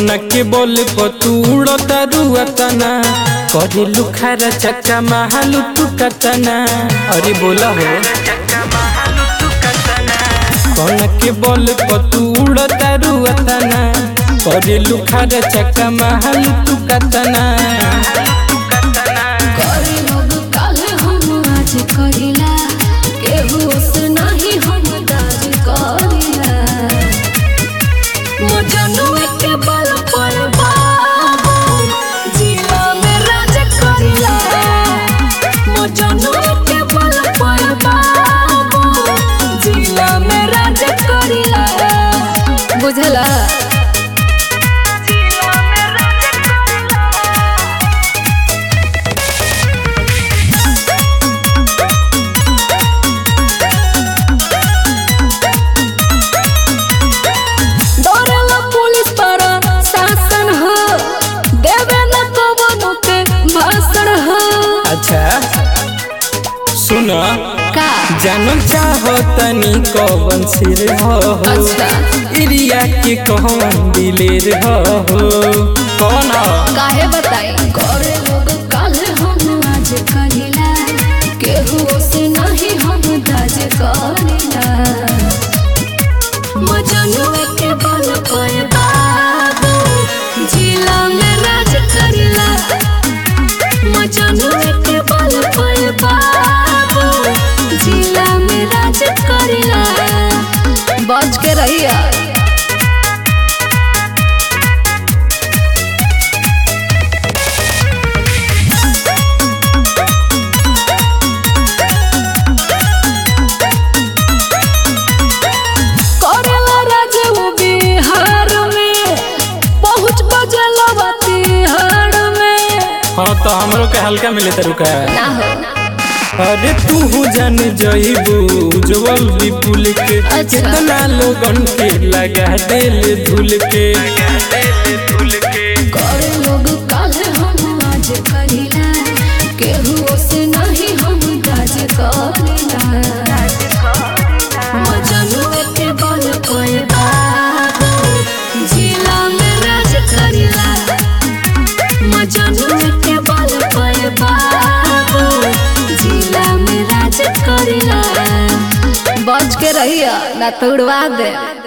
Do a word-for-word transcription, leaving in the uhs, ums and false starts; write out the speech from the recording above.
कोना के बोल पतूड़ तरुआ तना करे लुखारा चक्का महालू तू कतना। अरे बोला हो कोना के बोल पतूड़ तरुआ तना करे लुखारा चक्का महालू तू कतना। बुझला डरेला पुलिस पर शासन हो देवे न कवनो के भाषण हो। अच्छा सुना का जानल चाहो तनी कौन सिर हो। अच्छा इरिया के कौन दिलेर हो कौन हो काहे बताई करे लोग काले हम आज कहिला केहू से नहीं हम दाज करिला। मजनुआ के बल पे बाबू जिला में राज करिला। मजनुआ के बल पे बाबू जिला में राज करिला। बच के रहिया हाँ तो हमरो के हल्का मिले तरुका ना हो। अरे तू जान जइबू उज्जवल विपुल के अच्छा। कितना लोगन के लगा दिल धुल के करे लोग काले हम आज करिला केहू से नहीं हम दाज करिला। मजनुआ के बल पे बाबू जिला में राज करिला। मजनुआ के बल पे बाबू जिला में राज करिला। बच के रहिया ना तो उड़वा दे।